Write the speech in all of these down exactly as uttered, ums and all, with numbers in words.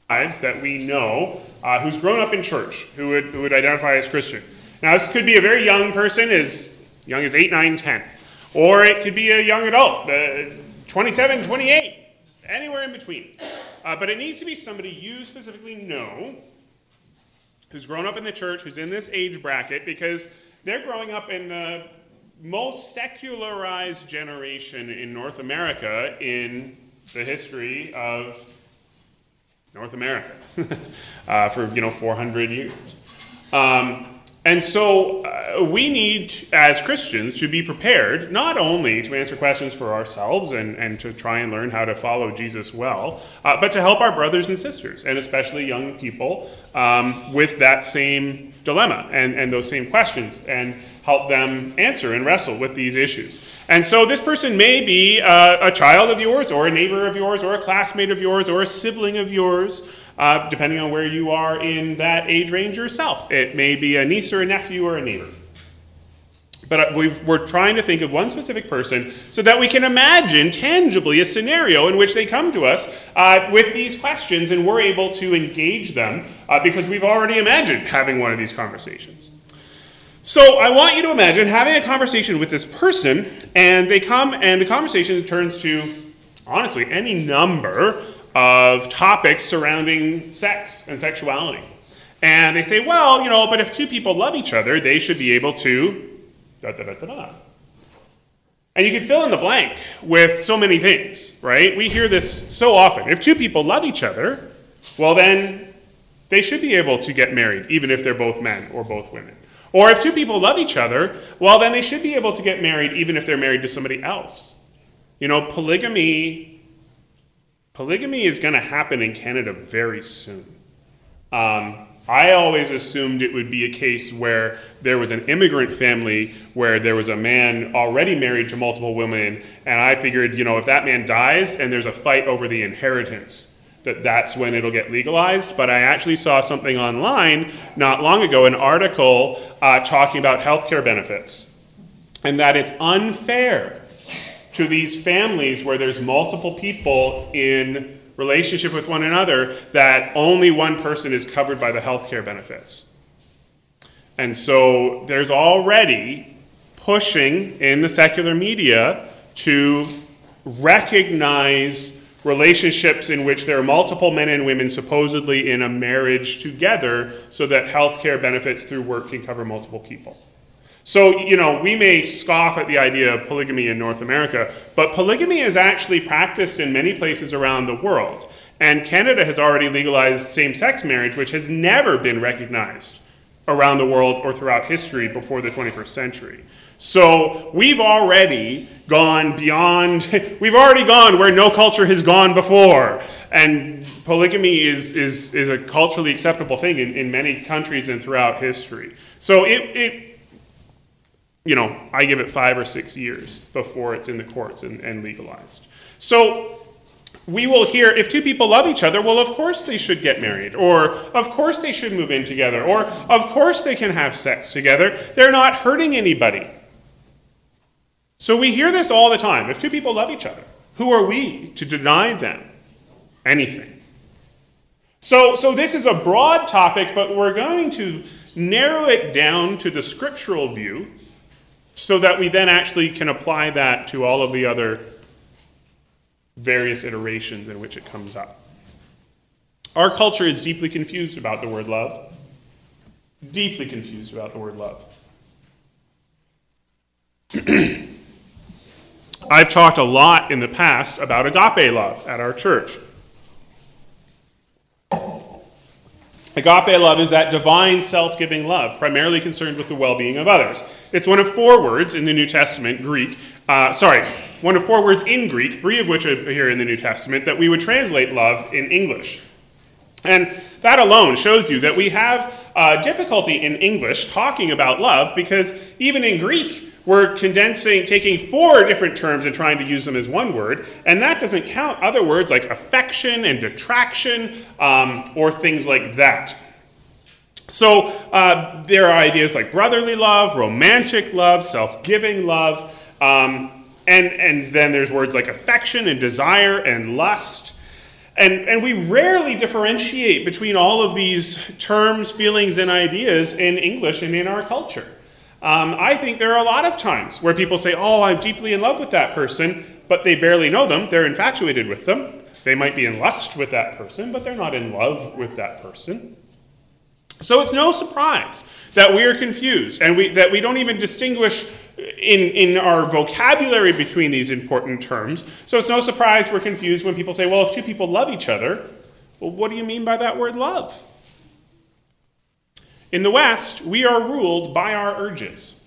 lives that we know uh, who's grown up in church, who would, who would identify as Christian. Now, this could be a very young person, as young as eight, nine, ten. Or it could be a young adult, uh, twenty-seven, twenty-eight, anywhere in between. Uh, but it needs to be somebody you specifically know who's grown up in the church, who's in this age bracket, because they're growing up in the most secularized generation in North America in the history of North America uh, for, you know, four hundred years. Um, and so uh, we need, as Christians, to be prepared not only to answer questions for ourselves and, and to try and learn how to follow Jesus well, uh, but to help our brothers and sisters, and especially young people, um, with that same dilemma and, and those same questions, and help them answer and wrestle with these issues. And so this person may be uh, a child of yours, or a neighbor of yours, or a classmate of yours, or a sibling of yours, uh, depending on where you are in that age range yourself. It may be a niece or a nephew or a neighbor. But we've, we're trying to think of one specific person so that we can imagine tangibly a scenario in which they come to us uh, with these questions, and we're able to engage them uh, because we've already imagined having one of these conversations. So I want you to imagine having a conversation with this person, and they come and the conversation turns to, honestly, any number of topics surrounding sex and sexuality. And they say, well, you know, but if two people love each other, they should be able to da da da da da. And you can fill in the blank with so many things, right? We hear this so often. If two people love each other, well then they should be able to get married, even if they're both men or both women. Or if two people love each other, well then they should be able to get married, even if they're married to somebody else. You know, polygamy, polygamy is going to happen in Canada very soon. Um, I always assumed it would be a case where there was an immigrant family where there was a man already married to multiple women, and I figured, you know, if that man dies and there's a fight over the inheritance, that that's when it'll get legalized. But I actually saw something online not long ago, an article uh, talking about healthcare benefits, and that it's unfair to these families where there's multiple people in relationship with one another, that only one person is covered by the healthcare benefits. And so there's already pushing in the secular media to recognize relationships in which there are multiple men and women supposedly in a marriage together, so that healthcare benefits through work can cover multiple people. So, you know, we may scoff at the idea of polygamy in North America, but polygamy is actually practiced in many places around the world. And Canada has already legalized same-sex marriage, which has never been recognized around the world or throughout history before the twenty-first century. So we've already gone beyond, we've already gone where no culture has gone before. And polygamy is, is, is a culturally acceptable thing in, in many countries and throughout history. So it, it you know, I give it five or six years before it's in the courts and, and legalized. So we will hear, if two people love each other, well, of course they should get married, or of course they should move in together, or of course they can have sex together. They're not hurting anybody. So we hear this all the time. If two people love each other, who are we to deny them anything? So, so this is a broad topic, but we're going to narrow it down to the scriptural view, so that we then actually can apply that to all of the other various iterations in which it comes up. Our culture is deeply confused about the word love. Deeply confused about the word love. I've talked a lot in the past about agape love at our church. Agape love is that divine self-giving love, primarily concerned with the well-being of others. It's one of four words in the New Testament, Greek, uh, sorry, one of four words in Greek, three of which are here in the New Testament, that we would translate love in English. And that alone shows you that we have uh, difficulty in English talking about love, because even in Greek, we're condensing, taking four different terms and trying to use them as one word, and that doesn't count other words like affection and detraction, um, or things like that. So uh, there are ideas like brotherly love, romantic love, self-giving love, um, and, and then there's words like affection and desire and lust. And, and we rarely differentiate between all of these terms, feelings, and ideas in English and in our culture. Um, I think there are a lot of times where people say, oh, I'm deeply in love with that person, but they barely know them. They're infatuated with them. They might be in lust with that person, but they're not in love with that person. So it's no surprise that we are confused and we, that we don't even distinguish in, in our vocabulary between these important terms. So it's no surprise we're confused when people say, well, if two people love each other, well, what do you mean by that word love? In the West, we are ruled by our urges.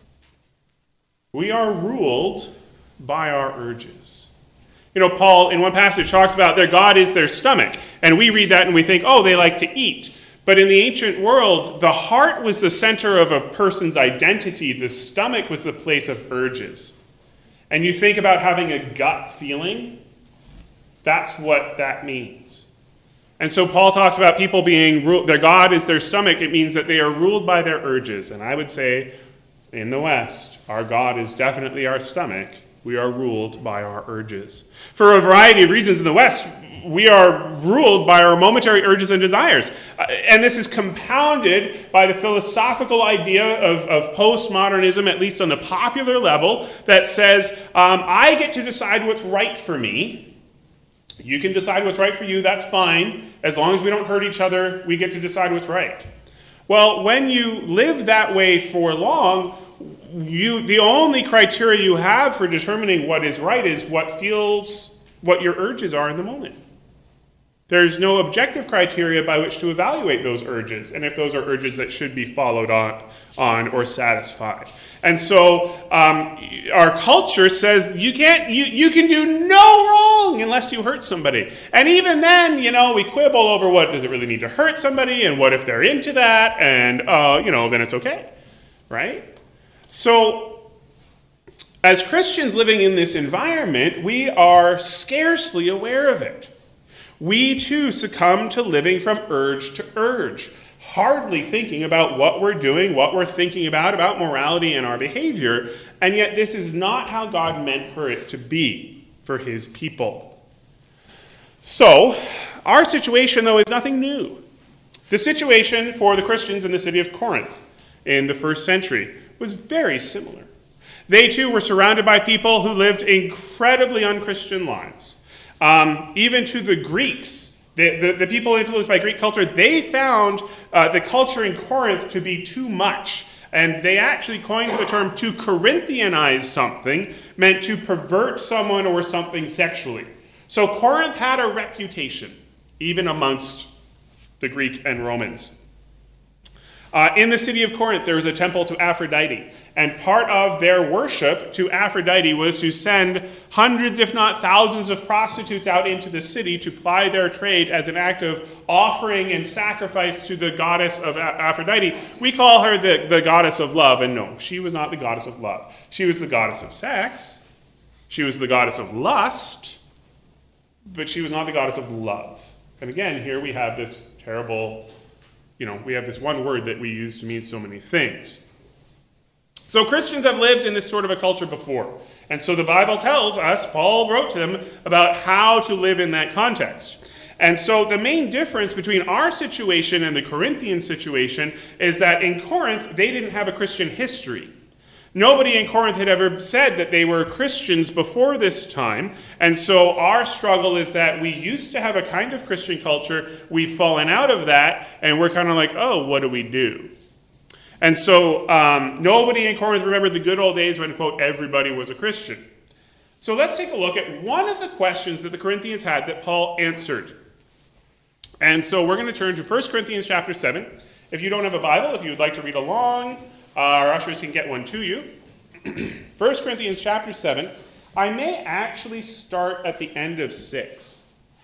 We are ruled by our urges. You know, Paul, in one passage, talks about their God is their stomach. And we read that and we think, oh, they like to eat. But in the ancient world, the heart was the center of a person's identity. The stomach was the place of urges. And you think about having a gut feeling, that's what that means. And so Paul talks about people being ruled, their God is their stomach. It means that they are ruled by their urges. And I would say, in the West, our God is definitely our stomach. We are ruled by our urges. For a variety of reasons in the West, we are ruled by our momentary urges and desires. Uh, and this is compounded by the philosophical idea of, of postmodernism, at least on the popular level, that says, um, I get to decide what's right for me. You can decide what's right for you, that's fine. As long as we don't hurt each other, we get to decide what's right. Well, when you live that way for long, you the only criteria you have for determining what is right is what feels, what your urges are in the moment. There's no objective criteria by which to evaluate those urges, and if those are urges that should be followed on, on or satisfied. And so um, our culture says you can't, you, you can do no wrong unless you hurt somebody. And even then, you know, we quibble over what does it really need to hurt somebody, and what if they're into that, and uh, you know, then it's okay, right? So as Christians living in this environment, we are scarcely aware of it. We too succumb to living from urge to urge, hardly thinking about what we're doing, what we're thinking about, about morality and our behavior, and yet this is not how God meant for it to be for his people. So, our situation, though, is nothing new. The situation for the Christians in the city of Corinth in the first century was very similar. They too were surrounded by people who lived incredibly unchristian lives. Um, even to the Greeks, the, the, the people influenced by Greek culture, they found uh, the culture in Corinth to be too much. And they actually coined the term to Corinthianize something, meant to pervert someone or something sexually. So Corinth had a reputation, even amongst the Greek and Romans. Uh, in the city of Corinth, there was a temple to Aphrodite, and part of their worship to Aphrodite was to send hundreds, if not thousands, of prostitutes out into the city to ply their trade as an act of offering and sacrifice to the goddess of Aphrodite. We call her the, the goddess of love, and no, she was not the goddess of love. She was the goddess of sex, she was the goddess of lust, but she was not the goddess of love. And again, here we have this terrible... You know, we have this one word that we use to mean so many things. So Christians have lived in this sort of a culture before. And so the Bible tells us, Paul wrote to them about how to live in that context. And so the main difference between our situation and the Corinthian situation is that in Corinth, they didn't have a Christian history. Nobody in Corinth had ever said that they were Christians before this time, and so our struggle is that we used to have a kind of Christian culture, we've fallen out of that, and we're kind of like, oh, what do we do? And so um, nobody in Corinth remembered the good old days when, quote, everybody was a Christian. So let's take a look at one of the questions that the Corinthians had that Paul answered. And so we're going to turn to First Corinthians chapter seven. If you don't have a Bible, if you would like to read along, Uh, our ushers can get one to you. First Corinthians chapter seven. I may actually start at the end of six.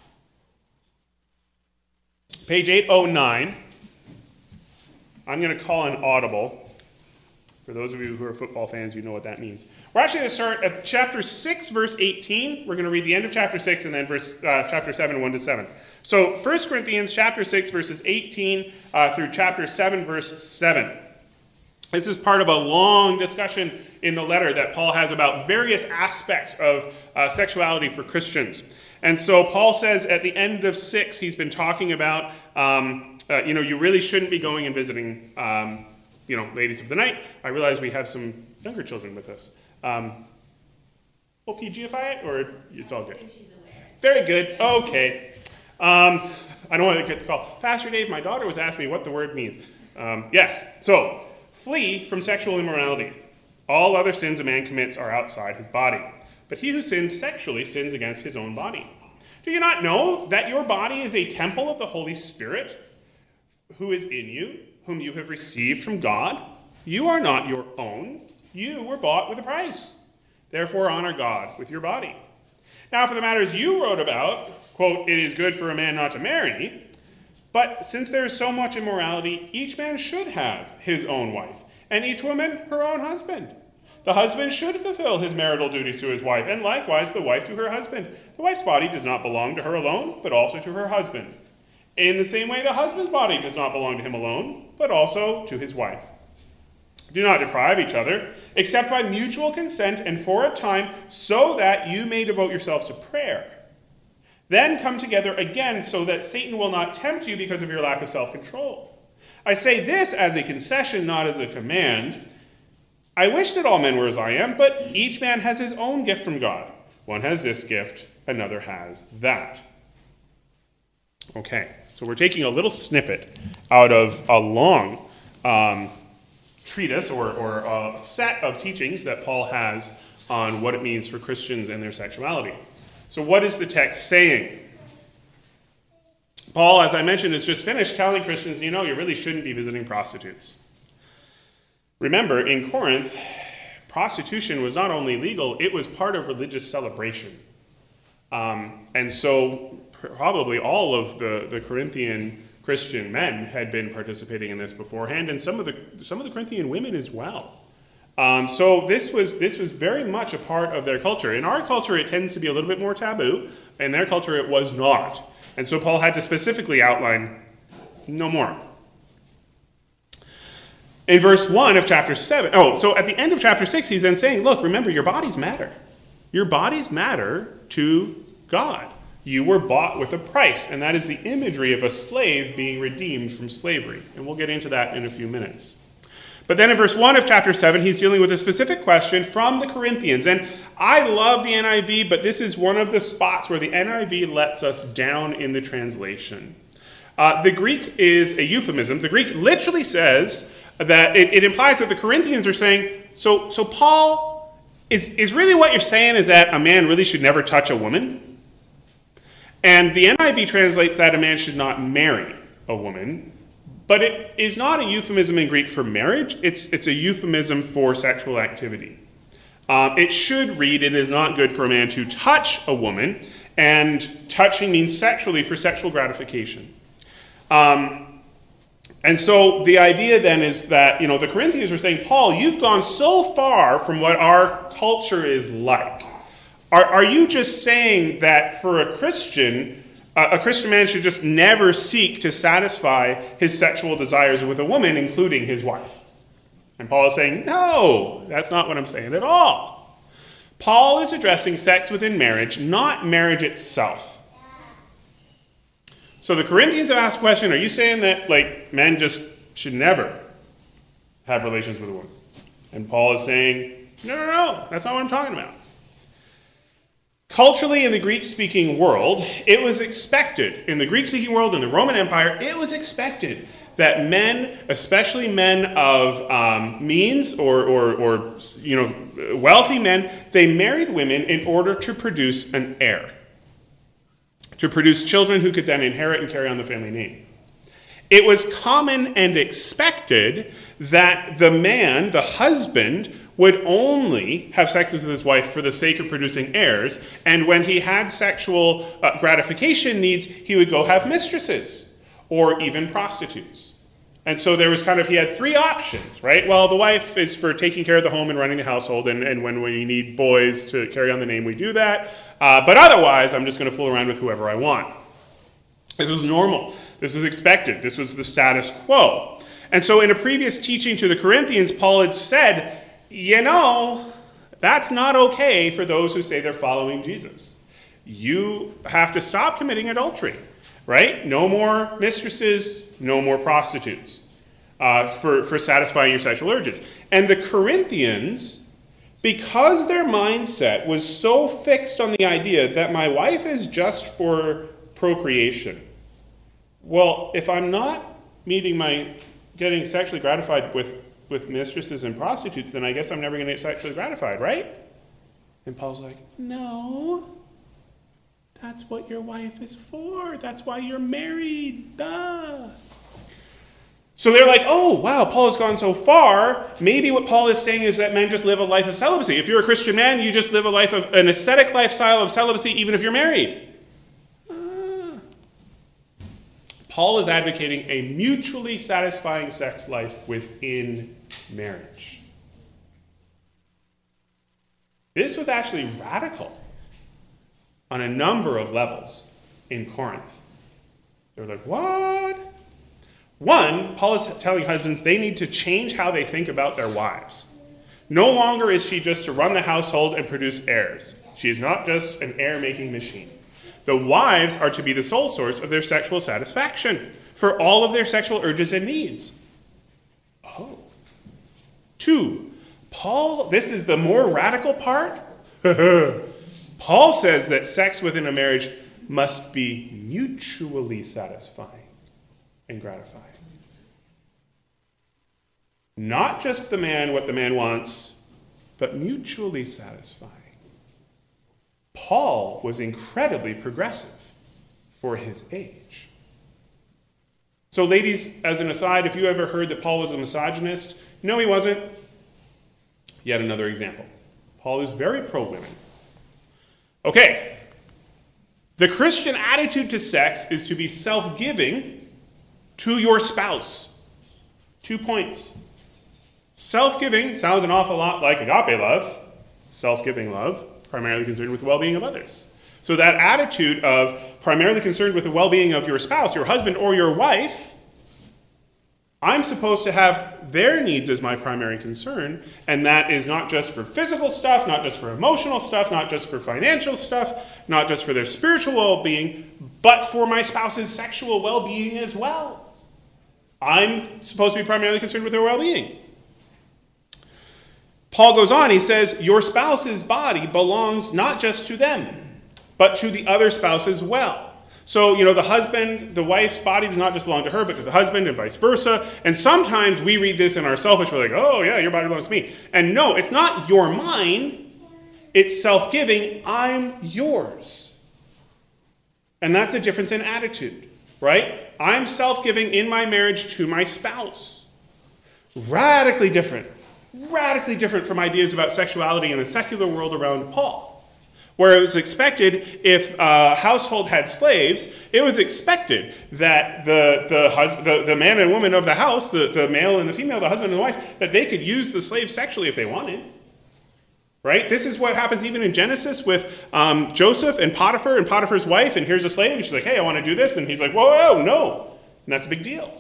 Page eight oh nine. I'm going to call an audible. For those of you who are football fans, you know what that means. We're actually going to start at chapter six, verse eighteen. We're going to read the end of chapter six and then verse uh, chapter seven, one to seven. So First Corinthians chapter six, verses eighteen uh, through chapter seven, verse seven. This is part of a long discussion in the letter that Paul has about various aspects of uh, sexuality for Christians. And so Paul says at the end of six, he's been talking about, um, uh, you know, you really shouldn't be going and visiting, um, you know, ladies of the night. I realize we have some younger children with us. Um, we'll P G ify it, or it's all good? Very good. Okay. Um, I don't want to get the call. Pastor Dave, my daughter was asking me what the word means. Um, yes. So, flee from sexual immorality. All other sins a man commits are outside his body. But he who sins sexually sins against his own body. Do you not know that your body is a temple of the Holy Spirit, who is in you, whom you have received from God? You are not your own. You were bought with a price. Therefore honor God with your body. Now for the matters you wrote about, quote, it is good for a man not to marry, but since there is so much immorality, each man should have his own wife, and each woman her own husband. The husband should fulfill his marital duties to his wife, and likewise the wife to her husband. The wife's body does not belong to her alone, but also to her husband. In the same way, the husband's body does not belong to him alone, but also to his wife. Do not deprive each other, except by mutual consent and for a time, so that you may devote yourselves to prayer. Then come together again so that Satan will not tempt you because of your lack of self-control. I say this as a concession, not as a command. I wish that all men were as I am, but each man has his own gift from God. One has this gift, another has that. Okay, so we're taking a little snippet out of a long um, treatise or, or a set of teachings that Paul has on what it means for Christians and their sexuality. So what is the text saying? Paul, as I mentioned, has just finished telling Christians, you know, you really shouldn't be visiting prostitutes. Remember, in Corinth, prostitution was not only legal, it was part of religious celebration. Um, and so probably all of the, the Corinthian Christian men had been participating in this beforehand, and some of the some of the Corinthian women as well. Um, so this was this was very much a part of their culture. In our culture, it tends to be a little bit more taboo. In their culture, it was not. And so Paul had to specifically outline, no more. In verse one of chapter seven, oh, so at the end of chapter six, he's then saying, look, remember, your bodies matter. Your bodies matter to God. You were bought with a price, and that is the imagery of a slave being redeemed from slavery. And we'll get into that in a few minutes. But then in verse one of chapter seven, he's dealing with a specific question from the Corinthians. And I love the N I V, but this is one of the spots where the N I V lets us down in the translation. Uh, the Greek is a euphemism. The Greek literally says that it, it implies that the Corinthians are saying, so, so Paul, is, is really what you're saying is that a man really should never touch a woman? And the N I V translates that a man should not marry a woman. But it is not a euphemism in Greek for marriage. It's, it's a euphemism for sexual activity. Um, it should read, it is not good for a man to touch a woman, and touching means sexually for sexual gratification. Um, and so the idea then is that, you know, the Corinthians were saying, Paul, you've gone so far from what our culture is like. Are, are you just saying that for a Christian, a Christian man should just never seek to satisfy his sexual desires with a woman, including his wife? And Paul is saying, no, that's not what I'm saying at all. Paul is addressing sex within marriage, not marriage itself. So the Corinthians have asked the question, are you saying that like men just should never have relations with a woman? And Paul is saying, no, no, no, that's not what I'm talking about. Culturally, in the Greek-speaking world, it was expected, in the Greek-speaking world, in the Roman Empire, it was expected that men, especially men of um, means or, or, or, you know, wealthy men, they married women in order to produce an heir, to produce children who could then inherit and carry on the family name. It was common and expected that the man, the husband, would only have sex with his wife for the sake of producing heirs, and when he had sexual uh, gratification needs, he would go have mistresses, or even prostitutes. And so there was kind of, he had three options, right? Well, the wife is for taking care of the home and running the household, and, and when we need boys to carry on the name, we do that. Uh, but otherwise, I'm just going to fool around with whoever I want. This was normal. This was expected. This was the status quo. And so in a previous teaching to the Corinthians, Paul had said, you know, that's not okay for those who say they're following Jesus. You have to stop committing adultery, right? No more mistresses, no more prostitutes uh, for, for satisfying your sexual urges. And the Corinthians, because their mindset was so fixed on the idea that my wife is just for procreation. Well, if I'm not meeting my, getting sexually gratified with, with mistresses and prostitutes, then I guess I'm never going to get sexually gratified, right? And Paul's like, no, that's what your wife is for. That's why you're married, duh. So they're like, oh, wow, Paul has gone so far. Maybe what Paul is saying is that men just live a life of celibacy. If you're a Christian man, you just live a life of an ascetic lifestyle of celibacy, even if you're married. Uh, Paul is advocating a mutually satisfying sex life within marriage. This was actually radical on a number of levels in Corinth. They're like, what? One, Paul is telling husbands they need to change how they think about their wives. No longer is she just to run the household and produce heirs. She is not just an heir-making machine. The wives are to be the sole source of their sexual satisfaction for all of their sexual urges and needs. Oh. Two, Paul, this is the more radical part. Paul says that sex within a marriage must be mutually satisfying and gratifying. Not just the man, what the man wants, but mutually satisfying. Paul was incredibly progressive for his age. So ladies, as an aside, if you ever heard that Paul was a misogynist, no, he wasn't. Yet another example. Paul is very pro-women. Okay. The Christian attitude to sex is to be self-giving to your spouse. Two points. Self-giving sounds an awful lot like agape love, self-giving love, primarily concerned with the well-being of others. So that attitude of primarily concerned with the well-being of your spouse, your husband, or your wife, I'm supposed to have their needs as my primary concern, and that is not just for physical stuff, not just for emotional stuff, not just for financial stuff, not just for their spiritual well-being, but for my spouse's sexual well-being as well. I'm supposed to be primarily concerned with their well-being. Paul goes on, he says, your spouse's body belongs not just to them, but to the other spouse as well. So, you know, the husband, the wife's body does not just belong to her, but to the husband and vice versa. And sometimes we read this in our selfish, we're like, oh yeah, your body belongs to me. And no, it's not your mine, it's self-giving, I'm yours. And that's a difference in attitude, right? I'm self-giving in my marriage to my spouse. Radically different. Radically different from ideas about sexuality in the secular world around Paul, where it was expected if a household had slaves, it was expected that the the, hus- the, the man and woman of the house, the, the male and the female, the husband and the wife, that they could use the slave sexually if they wanted. Right? This is what happens even in Genesis with um, Joseph and Potiphar and Potiphar's wife, and here's a slave, and she's like, hey, I want to do this, and he's like, whoa, whoa, no. And that's a big deal.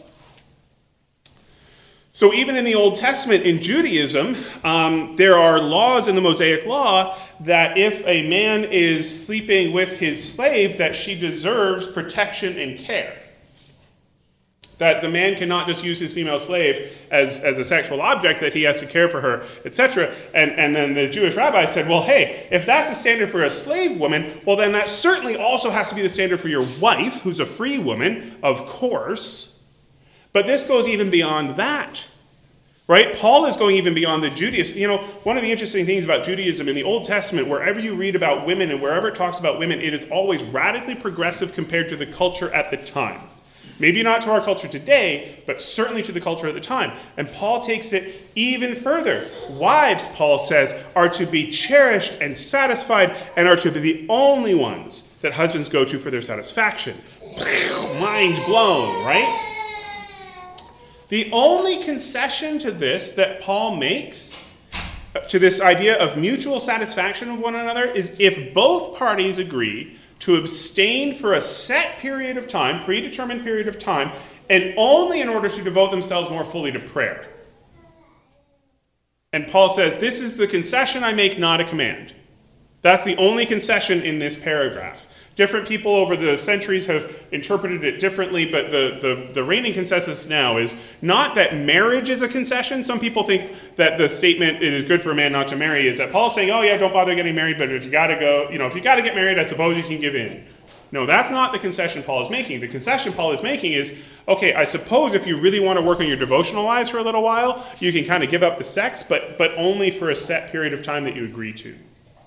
So even in the Old Testament, in Judaism, um, there are laws in the Mosaic Law that if a man is sleeping with his slave, that she deserves protection and care. That the man cannot just use his female slave as, as a sexual object, that he has to care for her, et cetera. And, and then the Jewish rabbi said, well, hey, if that's the standard for a slave woman, well, then that certainly also has to be the standard for your wife, who's a free woman, of course. But this goes even beyond that, right? Paul is going even beyond the Judaism. You know, one of the interesting things about Judaism in the Old Testament, wherever you read about women and wherever it talks about women, it is always radically progressive compared to the culture at the time. Maybe not to our culture today, but certainly to the culture at the time. And Paul takes it even further. Wives, Paul says, are to be cherished and satisfied and are to be the only ones that husbands go to for their satisfaction. Mind blown, right? The only concession to this that Paul makes, to this idea of mutual satisfaction of one another, is if both parties agree to abstain for a set period of time, predetermined period of time, and only in order to devote themselves more fully to prayer. And Paul says, this is the concession I make, not a command. That's the only concession in this paragraph. Different people over the centuries have interpreted it differently, but the, the, the reigning consensus now is not that marriage is a concession. Some people think that the statement, it is good for a man not to marry, is that Paul's saying, oh yeah, don't bother getting married, but if you gotta go, you know, if you gotta get married, I suppose you can give in. No, that's not the concession Paul is making. The concession Paul is making is, okay, I suppose if you really want to work on your devotional lives for a little while, you can kind of give up the sex, but, but only for a set period of time that you agree to.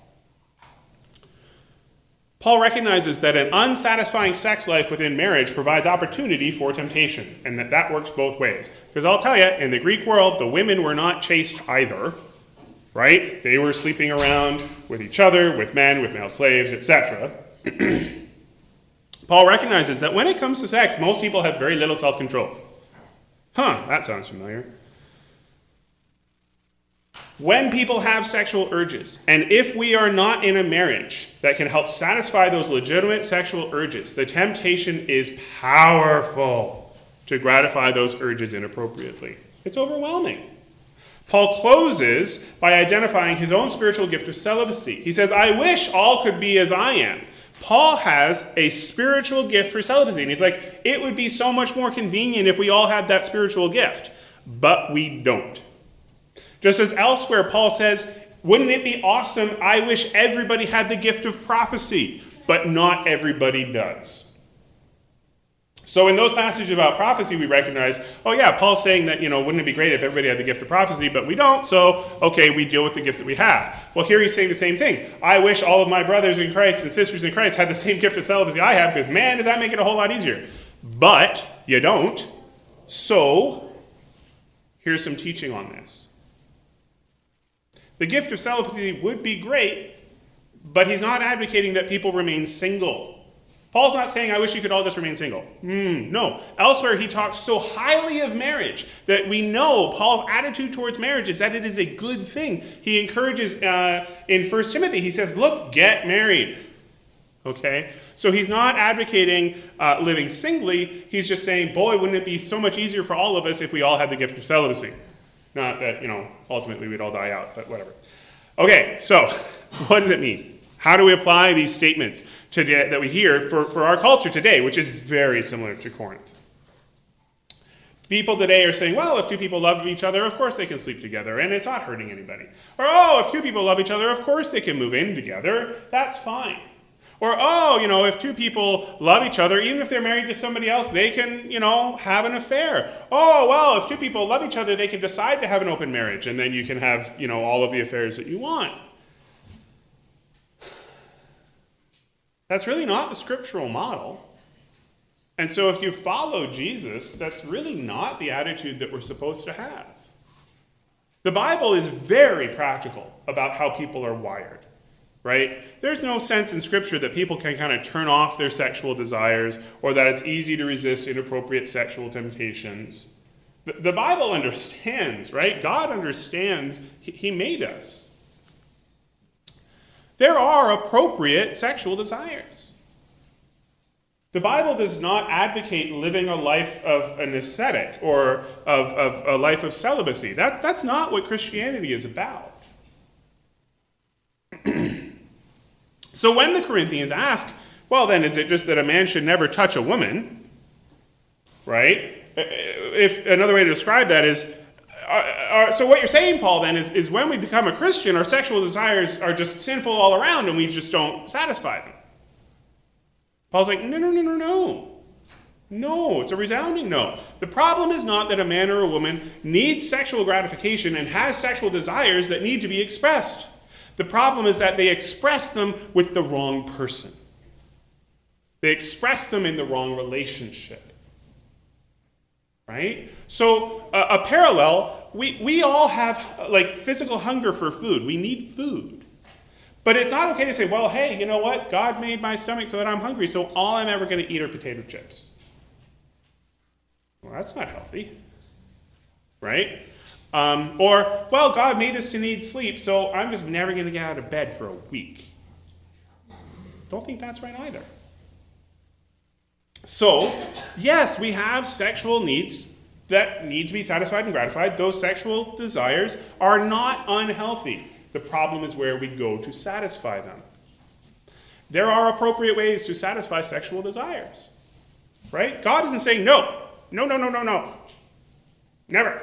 Paul recognizes that an unsatisfying sex life within marriage provides opportunity for temptation, and that that works both ways. Because I'll tell you, in the Greek world, the women were not chaste either, right? They were sleeping around with each other, with men, with male slaves, et cetera. Paul recognizes that when it comes to sex, most people have very little self-control. Huh, that sounds familiar. When people have sexual urges, and if we are not in a marriage that can help satisfy those legitimate sexual urges, the temptation is powerful to gratify those urges inappropriately. It's overwhelming. Paul closes by identifying his own spiritual gift of celibacy. He says, I wish all could be as I am. Paul has a spiritual gift for celibacy, and he's like, it would be so much more convenient if we all had that spiritual gift, but we don't. Just as elsewhere, Paul says, wouldn't it be awesome? I wish everybody had the gift of prophecy, but not everybody does. So in those passages about prophecy, we recognize, oh yeah, Paul's saying that, you know, wouldn't it be great if everybody had the gift of prophecy, but we don't, so, okay, we deal with the gifts that we have. Well, here he's saying the same thing. I wish all of my brothers in Christ and sisters in Christ had the same gift of celibacy I have, because man, does that make it a whole lot easier. But you don't. So here's some teaching on this. The gift of celibacy would be great, but he's not advocating that people remain single. Paul's not saying, I wish you could all just remain single. Mm, no. Elsewhere, he talks so highly of marriage that we know Paul's attitude towards marriage is that it is a good thing. He encourages, uh, in First Timothy, he says, look, get married. Okay? So he's not advocating uh, living singly. He's just saying, boy, wouldn't it be so much easier for all of us if we all had the gift of celibacy. Not that, you know, ultimately we'd all die out, but whatever. Okay, so what does it mean? How do we apply these statements today, that we hear for, for our culture today, which is very similar to Corinth? People today are saying, well, if two people love each other, of course they can sleep together, and it's not hurting anybody. Or, oh, if two people love each other, of course they can move in together. That's fine. Or, oh, you know, if two people love each other, even if they're married to somebody else, they can, you know, have an affair. Oh, well, if two people love each other, they can decide to have an open marriage, and then you can have, you know, all of the affairs that you want. That's really not the scriptural model. And so if you follow Jesus, that's really not the attitude that we're supposed to have. The Bible is very practical about how people are wired. Right? There's no sense in Scripture that people can kind of turn off their sexual desires or that it's easy to resist inappropriate sexual temptations. The, the Bible understands, right? God understands. He, he made us. There are appropriate sexual desires. The Bible does not advocate living a life of an ascetic or of, of a life of celibacy. That's, that's not what Christianity is about. So when the Corinthians ask, well, then is it just that a man should never touch a woman, right? If another way to describe that is, are, are, so what you're saying, Paul, then, is, is when we become a Christian, our sexual desires are just sinful all around and we just don't satisfy them. Paul's like, no, no, no, no, no. No, it's a resounding no. The problem is not that a man or a woman needs sexual gratification and has sexual desires that need to be expressed. The problem is that they express them with the wrong person. They express them in the wrong relationship. Right? So uh, a parallel, we, we all have like physical hunger for food. We need food. But it's not okay to say, well, hey, you know what? God made my stomach so that I'm hungry, so all I'm ever going to eat are potato chips. Well, that's not healthy. Right? Um, or, well, God made us to need sleep, so I'm just never going to get out of bed for a week. Don't think that's right either. So, yes, we have sexual needs that need to be satisfied and gratified. Those sexual desires are not unhealthy. The problem is where we go to satisfy them. There are appropriate ways to satisfy sexual desires, right? God isn't saying no, no, no, no, no, no. Never.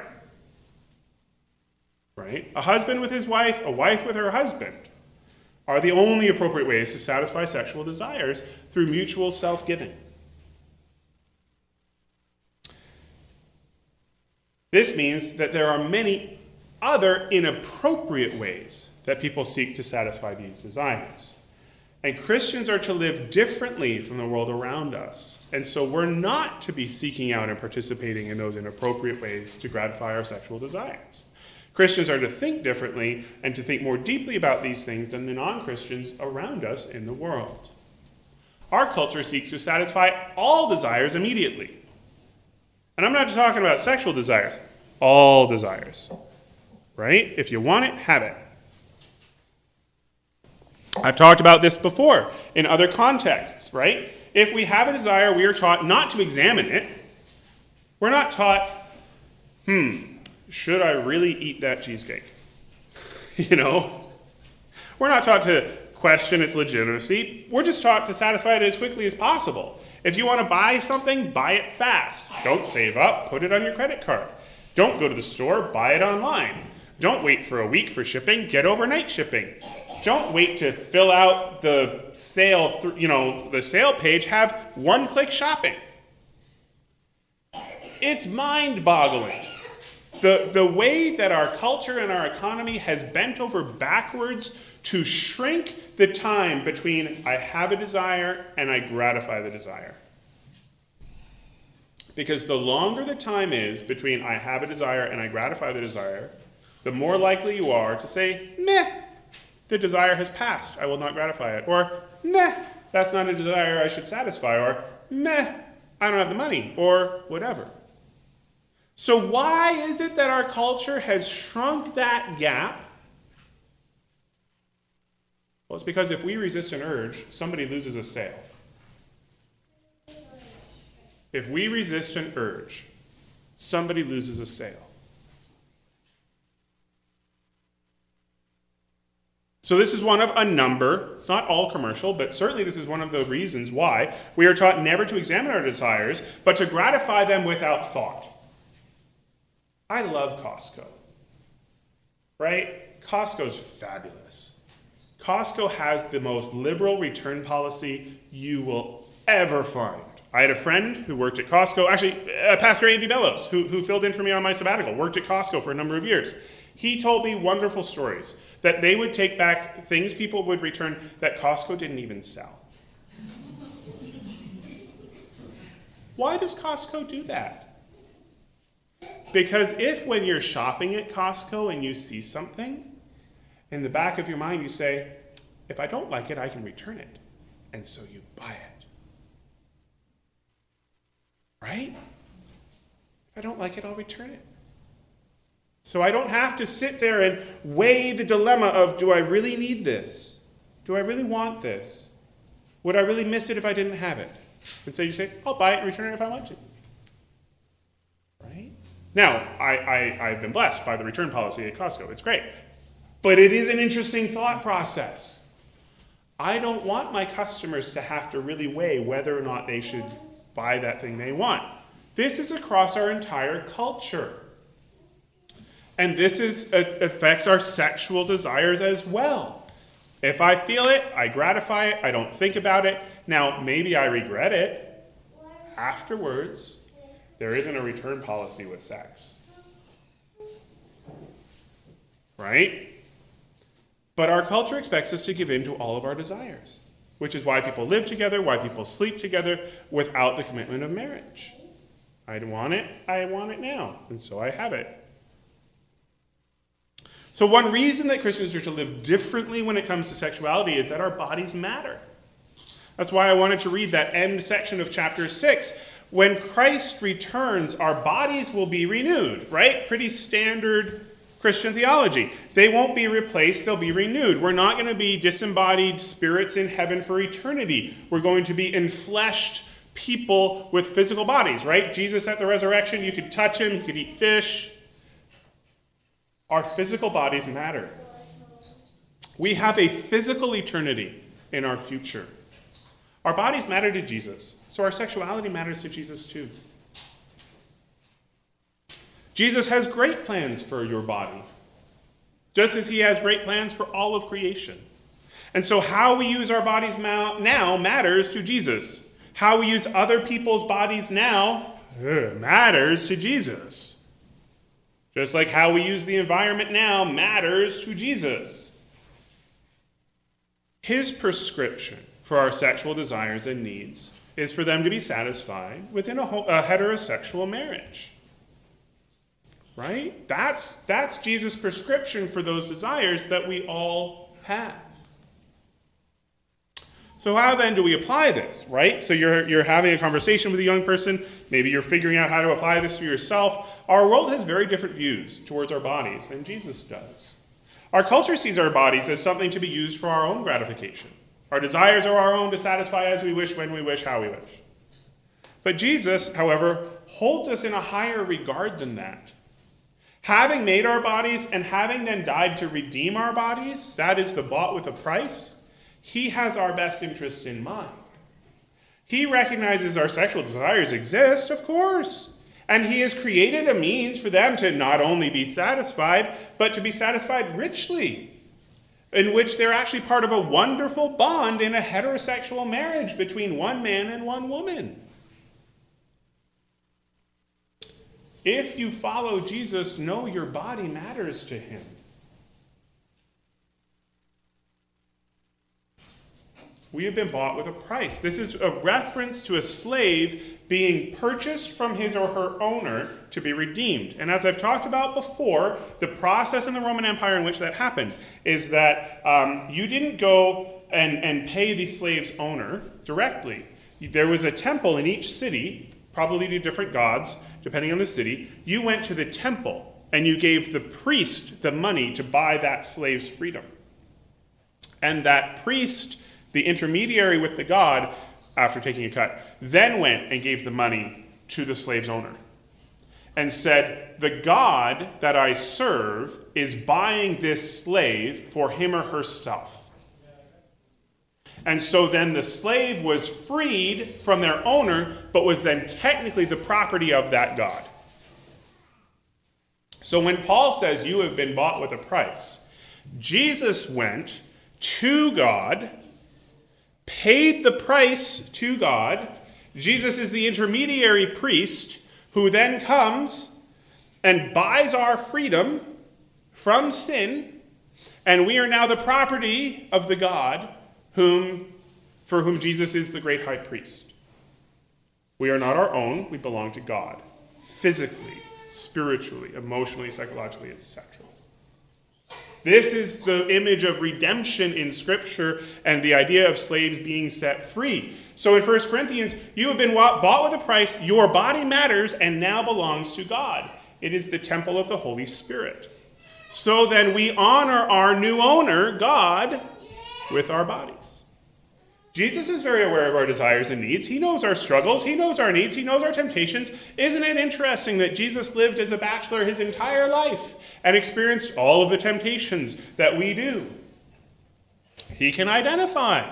Right? A husband with his wife, a wife with her husband are the only appropriate ways to satisfy sexual desires through mutual self-giving. This means that there are many other inappropriate ways that people seek to satisfy these desires. And Christians are to live differently from the world around us. And so we're not to be seeking out and participating in those inappropriate ways to gratify our sexual desires. Christians are to think differently and to think more deeply about these things than the non-Christians around us in the world. Our culture seeks to satisfy all desires immediately. And I'm not just talking about sexual desires, all desires. Right? If you want it, have it. I've talked about this before in other contexts, right? If we have a desire, we are taught not to examine it. We're not taught, hmm, should I really eat that cheesecake? You know? We're not taught to question its legitimacy. We're just taught to satisfy it as quickly as possible. If you want to buy something, buy it fast. Don't save up, put it on your credit card. Don't go to the store, buy it online. Don't wait for a week for shipping, get overnight shipping. Don't wait to fill out the sale, th- you know, the sale page, have one-click shopping. It's mind-boggling. The, the way that our culture and our economy has bent over backwards to shrink the time between I have a desire and I gratify the desire. Because the longer the time is between I have a desire and I gratify the desire, the more likely you are to say, meh, the desire has passed, I will not gratify it. Or, meh, that's not a desire I should satisfy. Or, meh, I don't have the money. Or whatever. So why is it that our culture has shrunk that gap? Well, it's because if we resist an urge, somebody loses a sale. If we resist an urge, somebody loses a sale. So this is one of a number, it's not all commercial, but certainly this is one of the reasons why we are taught never to examine our desires, but to gratify them without thought. I love Costco, right? Costco's fabulous. Costco has the most liberal return policy you will ever find. I had a friend who worked at Costco, actually, uh, Pastor Andy Bellows, who, who filled in for me on my sabbatical, worked at Costco for a number of years. He told me wonderful stories that they would take back things people would return that Costco didn't even sell. Why does Costco do that? Because if when you're shopping at Costco and you see something, in the back of your mind you say, if I don't like it, I can return it. And so you buy it. Right? If I don't like it, I'll return it. So I don't have to sit there and weigh the dilemma of, do I really need this? Do I really want this? Would I really miss it if I didn't have it? And so you say, I'll buy it and return it if I want to. Right? Now, I, I, I've been blessed by the return policy at Costco. It's great. But it is an interesting thought process. I don't want my customers to have to really weigh whether or not they should buy that thing they want. This is across our entire culture. And this is uh, affects our sexual desires as well. If I feel it, I gratify it, I don't think about it. Now, maybe I regret it. Afterwards, there isn't a return policy with sex. Right? But our culture expects us to give in to all of our desires, which is why people live together, why people sleep together without the commitment of marriage. I want it, I want it now, and so I have it. So one reason that Christians are to live differently when it comes to sexuality is that our bodies matter. That's why I wanted to read that end section of chapter six. When Christ returns, our bodies will be renewed, right? Pretty standard Christian theology. They won't be replaced, they'll be renewed. We're not going to be disembodied spirits in heaven for eternity. We're going to be enfleshed people with physical bodies, right? Jesus at the resurrection, you could touch him, you could eat fish. Our physical bodies matter. We have a physical eternity in our future. Our bodies matter to Jesus, so our sexuality matters to Jesus too. Jesus has great plans for your body, just as he has great plans for all of creation. And so how we use our bodies now matters to Jesus. How we use other people's bodies now matters to Jesus. Just like how we use the environment now matters to Jesus. His prescription for our sexual desires and needs is for them to be satisfied within a, a heterosexual marriage. Right? That's, that's Jesus' prescription for those desires that we all have. So how then do we apply this, right? So you're, you're having a conversation with a young person. Maybe you're figuring out how to apply this to yourself. Our world has very different views towards our bodies than Jesus does. Our culture sees our bodies as something to be used for our own gratification. Our desires are our own to satisfy as we wish, when we wish, how we wish. But Jesus, however, holds us in a higher regard than that. Having made our bodies and having then died to redeem our bodies, that is the bought with a price, he has our best interest in mind. He recognizes our sexual desires exist, of course, and he has created a means for them to not only be satisfied, but to be satisfied richly, in which they're actually part of a wonderful bond in a heterosexual marriage between one man and one woman. If you follow Jesus, know your body matters to him. We have been bought with a price. This is a reference to a slave being purchased from his or her owner to be redeemed. And as I've talked about before, the process in the Roman Empire in which that happened is that um, you didn't go and, and pay the slave's owner directly. There was a temple in each city, probably to different gods, depending on the city. You went to the temple and you gave the priest the money to buy that slave's freedom. And that priest, the intermediary with the god, after taking a cut, then went and gave the money to the slave's owner and said, the god that I serve is buying this slave for him or herself. And so then the slave was freed from their owner, but was then technically the property of that god. So when Paul says you have been bought with a price, Jesus went to God, paid the price to God. Jesus is the intermediary priest who then comes and buys our freedom from sin, and we are now the property of the God whom, for whom Jesus is the great high priest. We are not our own, we belong to God, physically, spiritually, emotionally, psychologically, et cetera. This is the image of redemption in Scripture and the idea of slaves being set free. So in First Corinthians, you have been bought with a price, your body matters, and now belongs to God. It is the temple of the Holy Spirit. So then we honor our new owner, God, with our bodies. Jesus is very aware of our desires and needs. He knows our struggles. He knows our needs. He knows our temptations. Isn't it interesting that Jesus lived as a bachelor his entire life and experienced all of the temptations that we do? He can identify.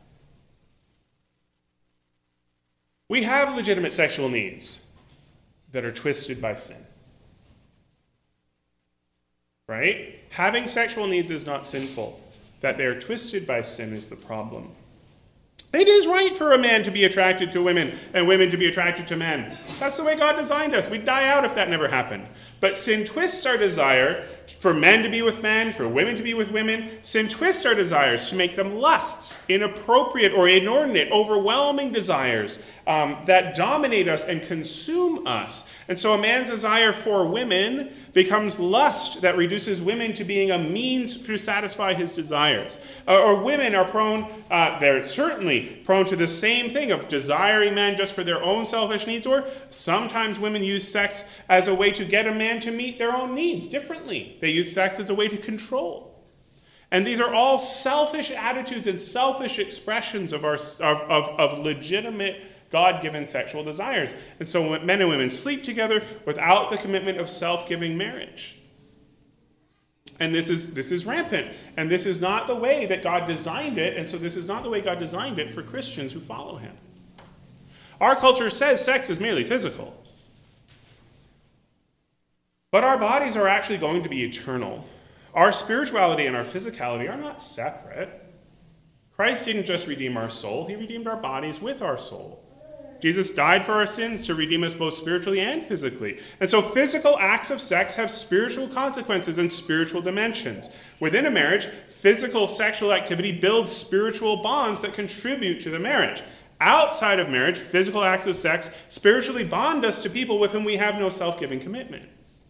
We have legitimate sexual needs that are twisted by sin. Right? Having sexual needs is not sinful. That they are twisted by sin is the problem. It is right for a man to be attracted to women and women to be attracted to men. That's the way God designed us. We'd die out if that never happened. But sin twists our desire for men to be with men, for women to be with women. Sin twists our desires to make them lusts, inappropriate or inordinate, overwhelming desires um, that dominate us and consume us. And so a man's desire for women becomes lust that reduces women to being a means to satisfy his desires. Uh, or women are prone, uh, they're certainly prone to the same thing of desiring men just for their own selfish needs, or sometimes women use sex as a way to get a man man to meet their own needs differently. They use sex as a way to control. And these are all selfish attitudes and selfish expressions of, our, of, of, of legitimate God-given sexual desires. And so when men and women sleep together without the commitment of self-giving marriage. And this is, this is rampant. And this is not the way that God designed it. And so this is not the way God designed it for Christians who follow him. Our culture says sex is merely physical. But our bodies are actually going to be eternal. Our spirituality and our physicality are not separate. Christ didn't just redeem our soul, he redeemed our bodies with our soul. Jesus died for our sins to redeem us both spiritually and physically. And so physical acts of sex have spiritual consequences and spiritual dimensions. Within a marriage, physical sexual activity builds spiritual bonds that contribute to the marriage. Outside of marriage, physical acts of sex spiritually bond us to people with whom we have no self-giving commitment.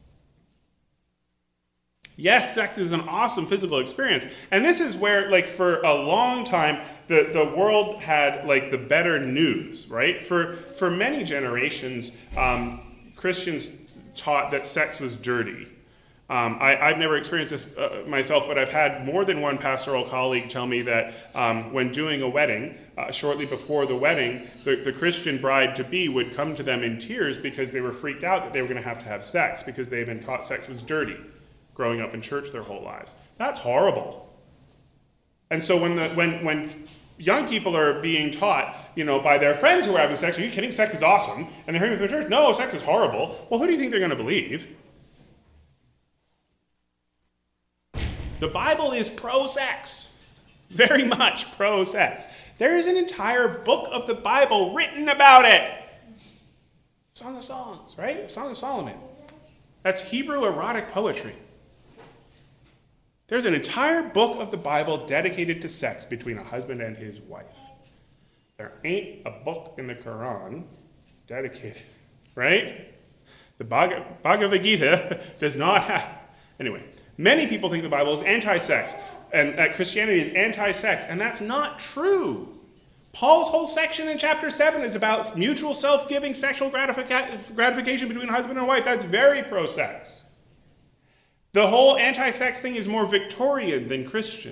Yes, sex is an awesome physical experience. And this is where, like, for a long time, the, the world had, like, the better news, right? For, for many generations, um, Christians taught that sex was dirty. Um, I, I've never experienced this uh, myself, but I've had more than one pastoral colleague tell me that um, when doing a wedding, uh, shortly before the wedding, the, the Christian bride-to-be would come to them in tears because they were freaked out that they were going to have to have sex because they had been taught sex was dirty, growing up in church their whole lives. That's horrible. And so when the when when young people are being taught, you know, by their friends who are having sex, are you kidding? Sex is awesome. And they're hearing from the church, no, sex is horrible. Well, who do you think they're going to believe? The Bible is pro-sex. Very much pro-sex. There is an entire book of the Bible written about it. Song of Songs, right? Song of Solomon. That's Hebrew erotic poetry. There's an entire book of the Bible dedicated to sex between a husband and his wife. There ain't a book in the Quran dedicated, right? The Bhagavad Gita does not have... Anyway, many people think the Bible is anti-sex, and that Christianity is anti-sex, and that's not true. Paul's whole section in chapter seven is about mutual self-giving sexual gratific- gratification between a husband and wife. That's very pro-sex. The whole anti-sex thing is more Victorian than Christian.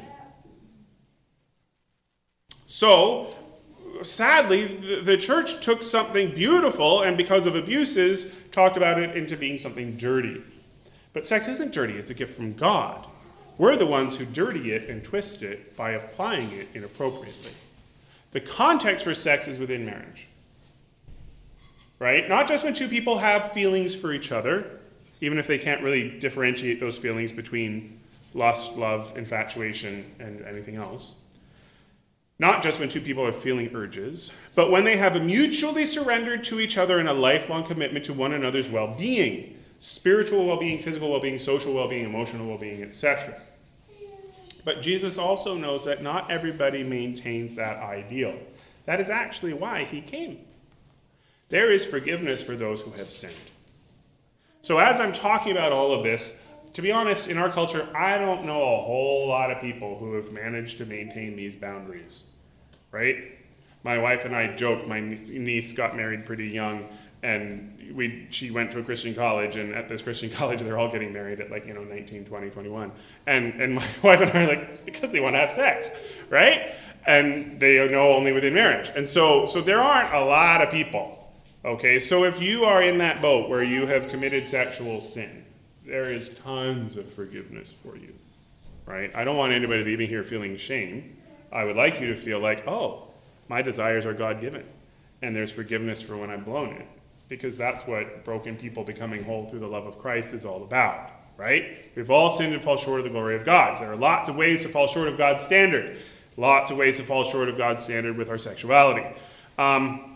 So, sadly, the, the church took something beautiful and because of abuses, talked about it into being something dirty. But sex isn't dirty, it's a gift from God. We're the ones who dirty it and twist it by applying it inappropriately. The context for sex is within marriage. Right? Not just when two people have feelings for each other, even if they can't really differentiate those feelings between lust, love, infatuation, and anything else. Not just when two people are feeling urges, but when they have mutually surrendered to each other in a lifelong commitment to one another's well-being. Spiritual well-being, physical well-being, social well-being, emotional well-being, et cetera. But Jesus also knows that not everybody maintains that ideal. That is actually why he came. There is forgiveness for those who have sinned. So as I'm talking about all of this, to be honest, in our culture, I don't know a whole lot of people who have managed to maintain these boundaries, right? My wife and I joked, my niece got married pretty young, and we she went to a Christian college, and at this Christian college, they're all getting married at like, you know, nineteen, twenty, twenty-one. And, and my wife and I are like, it's because they want to have sex, right? And they know only within marriage. And so, so there aren't a lot of people. Okay, so if you are in that boat where you have committed sexual sin, there is tons of forgiveness for you, right? I don't want anybody leaving here feeling shame. I would like you to feel like, oh, my desires are God-given, and there's forgiveness for when I've blown it, because that's what broken people becoming whole through the love of Christ is all about, right? We've all sinned and fall short of the glory of God. There are lots of ways to fall short of God's standard, lots of ways to fall short of God's standard with our sexuality. Um,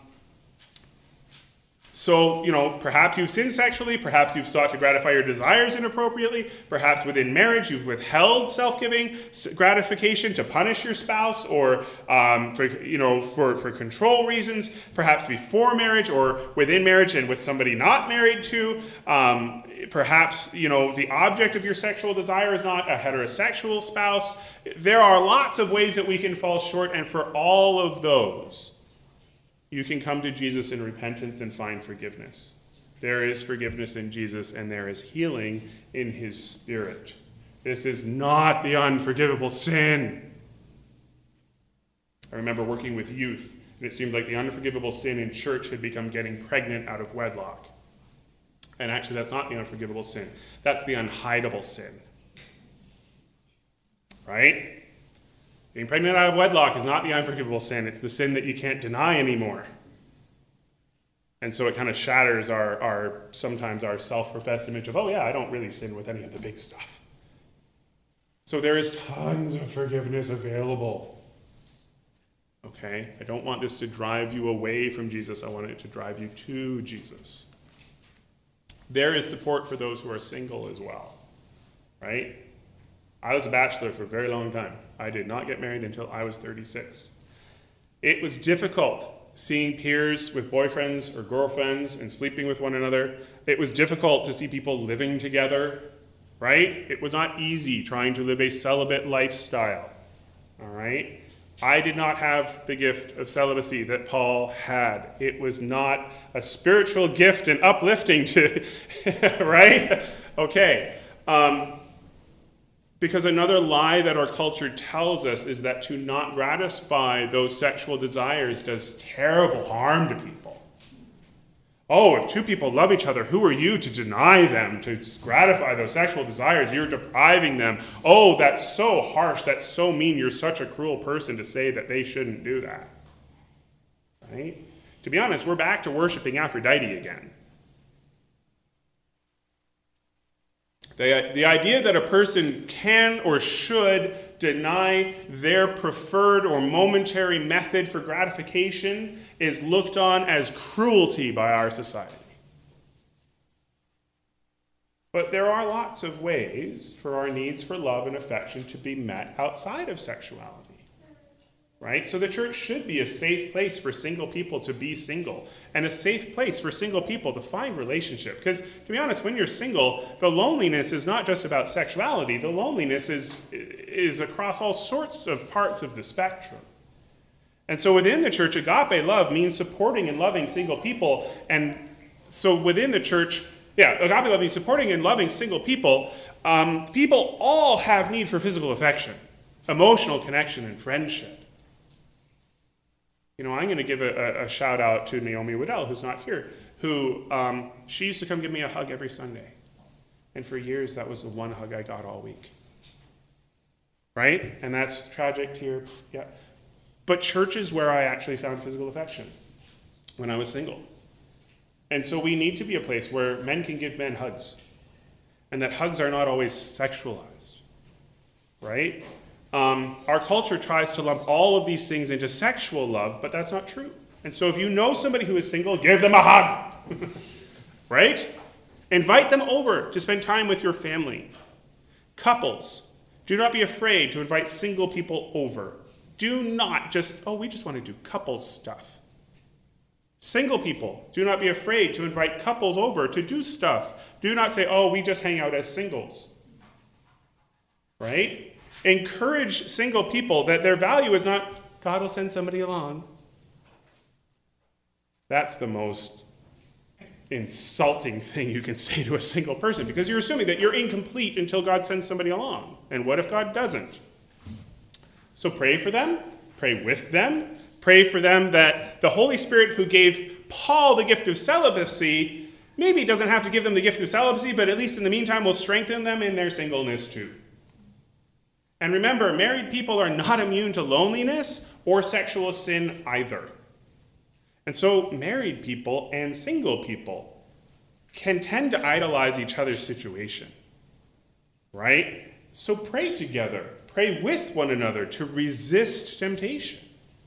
So, you know, perhaps you've sinned sexually, perhaps you've sought to gratify your desires inappropriately, perhaps within marriage you've withheld self-giving gratification to punish your spouse or, um, for, you know, for, for control reasons, perhaps before marriage or within marriage and with somebody not married to. Um, perhaps, you know, the object of your sexual desire is not a heterosexual spouse. There are lots of ways that we can fall short, and for all of those, you can come to Jesus in repentance and find forgiveness. There is forgiveness in Jesus, and there is healing in his Spirit. This is not the unforgivable sin. I remember working with youth, and it seemed like the unforgivable sin in church had become getting pregnant out of wedlock. And actually, that's not the unforgivable sin. That's the unhideable sin. Right? Being pregnant out of wedlock is not the unforgivable sin. It's the sin that you can't deny anymore. And so it kind of shatters our, our sometimes our self-professed image of, oh yeah, I don't really sin with any of the big stuff. So there is tons of forgiveness available. Okay? I don't want this to drive you away from Jesus. I want it to drive you to Jesus. There is support for those who are single as well. Right? I was a bachelor for a very long time. I did not get married until I was thirty-six. It was difficult seeing peers with boyfriends or girlfriends and sleeping with one another. It was difficult to see people living together, right? It was not easy trying to live a celibate lifestyle, all right? I did not have the gift of celibacy that Paul had. It was not a spiritual gift and uplifting to, right? Okay. Um, Because another lie that our culture tells us is that to not gratify those sexual desires does terrible harm to people. Oh, if two people love each other, who are you to deny them, to gratify those sexual desires? You're depriving them. Oh, that's so harsh, that's so mean. You're such a cruel person to say that they shouldn't do that. Right? To be honest, we're back to worshiping Aphrodite again. The, the idea that a person can or should deny their preferred or momentary method for gratification is looked on as cruelty by our society. But there are lots of ways for our needs for love and affection to be met outside of sexuality. Right? So the church should be a safe place for single people to be single, and a safe place for single people to find relationship. Because, to be honest, when you're single, the loneliness is not just about sexuality. The loneliness is, is across all sorts of parts of the spectrum. And so within the church, agape love means supporting and loving single people. And so within the church, yeah, agape love means supporting and loving single people. Um, people all have need for physical affection, emotional connection, and friendship. You know, I'm going to give a, a, a shout out to Naomi Waddell, who's not here, who, um, she used to come give me a hug every Sunday. And for years, that was the one hug I got all week. Right? And that's tragic here. Yeah. But church is where I actually found physical affection when I was single. And so we need to be a place where men can give men hugs. And that hugs are not always sexualized. Right? Um, our culture tries to lump all of these things into sexual love, but that's not true. And so if you know somebody who is single, give them a hug. Right? Invite them over to spend time with your family. Couples, do not be afraid to invite single people over. Do not just, oh, we just want to do couples stuff. Single people, do not be afraid to invite couples over to do stuff. Do not say, oh, we just hang out as singles. Right? Encourage single people that their value is not, God will send somebody along. That's the most insulting thing you can say to a single person, because you're assuming that you're incomplete until God sends somebody along. And what if God doesn't? So pray for them, pray with them, pray for them that the Holy Spirit who gave Paul the gift of celibacy, maybe doesn't have to give them the gift of celibacy, but at least in the meantime will strengthen them in their singleness too. And remember, married people are not immune to loneliness or sexual sin either. And so married people and single people can tend to idolize each other's situation, right? So pray together, pray with one another to resist temptation.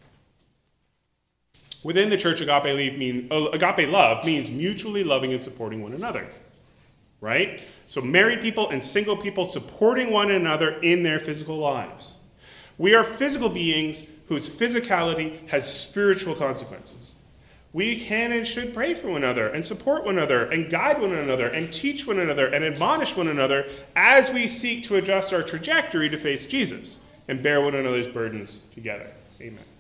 Within the church, agape, leave mean, uh, agape love means mutually loving and supporting one another. Right? So married people and single people supporting one another in their physical lives. We are physical beings whose physicality has spiritual consequences. We can and should pray for one another and support one another and guide one another and teach one another and admonish one another as we seek to adjust our trajectory to face Jesus and bear one another's burdens together. Amen.